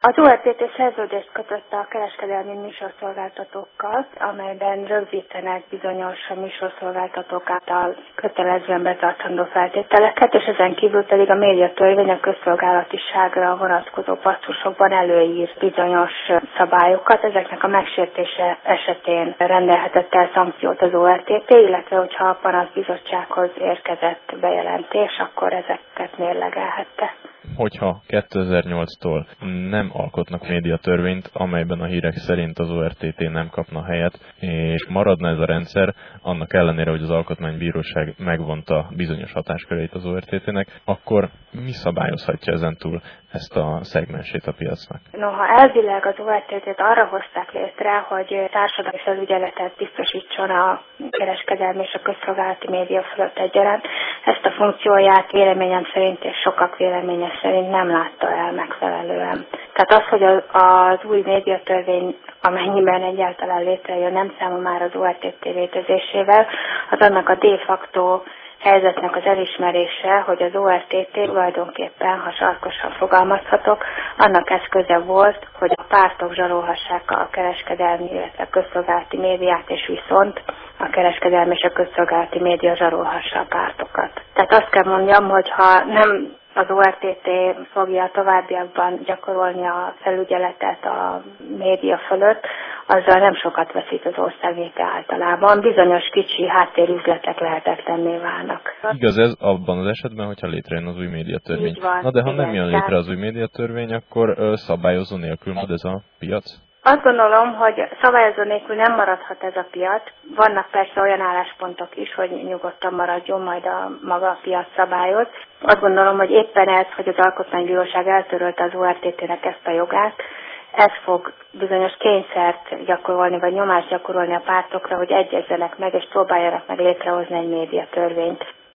Az ORTT szerződést kötött a kereskedelmi műsorszolgáltatókkal, amelyben rögzítenek bizonyos műsorszolgáltatók által kötelezően betartandó feltételeket, és ezen kívül pedig a médiatörvény a közszolgálatiságra vonatkozó passzusokban előír bizonyos szabályokat. Ezeknek a megsértése esetén rendelhetett el szankciót az ORTT, illetve hogyha a panaszbizottsághoz érkezett bejelentés, akkor ezeket mérlegelhette. Hogyha 2008-tól nem alkotnak médiatörvényt, amelyben a hírek szerint az ORTT nem kapna helyet, és maradna ez a rendszer, annak ellenére, hogy az Alkotmánybíróság megvonta bizonyos hatásköreit az ORTT-nek, akkor mi szabályozhatja ezentúl ezt a szegmensét a piacnak? Noha elvileg az ORTT-t arra hozták létre, hogy társadalmi felügyeletet biztosítson a kereskedelmi és a közszolgálati média fölött egyaránt, ezt a funkcióját véleményem szerint és sokak véleménye szerint nem látta el megfelelően. Tehát az, hogy az új médiatörvény, amennyiben egyáltalán létrejön, nem számol már az ORTT létezésével, az annak a de facto helyzetnek az elismerése, hogy az ORTT tulajdonképpen, ha sarkosan fogalmazhatok, annak eszköze volt, hogy a pártok zsarolhassák a kereskedelmi, illetve a közszolgálati médiát, és viszont a kereskedelmi és a közszolgálati média zsarolhassa a pártokat. Tehát azt kell mondjam, hogy ha nem az ORTT fogja továbbiakban gyakorolni a felügyeletet a média fölött, azzal nem sokat veszít az ország léte általában. Bizonyos kicsi háttérüzletek lehetetlenné válnak. Igaz ez abban az esetben, hogyha létrejön az új médiatörvény. Na de ha nem jön létre az új médiatörvény, akkor szabályozó nélkül marad ez a piac? Azt gondolom, hogy szabályozó nélkül nem maradhat ez a piac. Vannak persze olyan álláspontok is, hogy nyugodtan maradjon, majd a maga a piac szabályoz. Azt gondolom, hogy éppen ez, hogy az Alkotmánybíróság eltörölte az ORTT-nek ezt a jogát, ez fog bizonyos kényszert gyakorolni, vagy nyomást gyakorolni a pártokra, hogy egyezzenek meg, és próbáljanak meg létrehozni egy médiatörvényt.